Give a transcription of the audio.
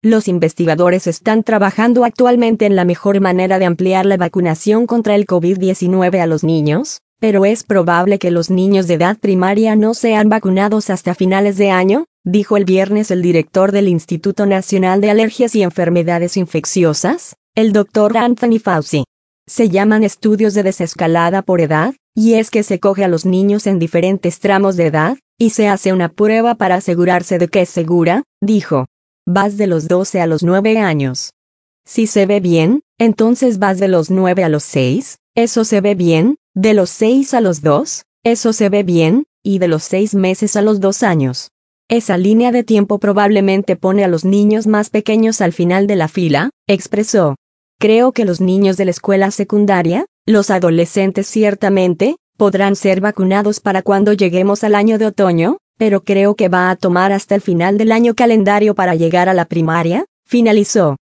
Los investigadores están trabajando actualmente en la mejor manera de ampliar la vacunación contra el COVID-19 a los niños, pero es probable que los niños de edad primaria no sean vacunados hasta finales de año, dijo el viernes el director del Instituto Nacional de Alergias y Enfermedades Infecciosas, el Dr. Anthony Fauci. Se llaman estudios de desescalada por edad, y es que se coge a los niños en diferentes tramos de edad, y se hace una prueba para asegurarse de que es segura, dijo. Vas de los 12 a los 9 años. Si se ve bien, entonces vas de los 9 a los 6, eso se ve bien, de los 6 a los 2, eso se ve bien, y de los 6 meses a los 2 años. Esa línea de tiempo probablemente pone a los niños más pequeños al final de la fila, expresó. Creo que los niños de la escuela secundaria, los adolescentes ciertamente, podrán ser vacunados para cuando lleguemos al año de otoño, pero creo que va a tomar hasta el final del año calendario para llegar a la primaria, finalizó.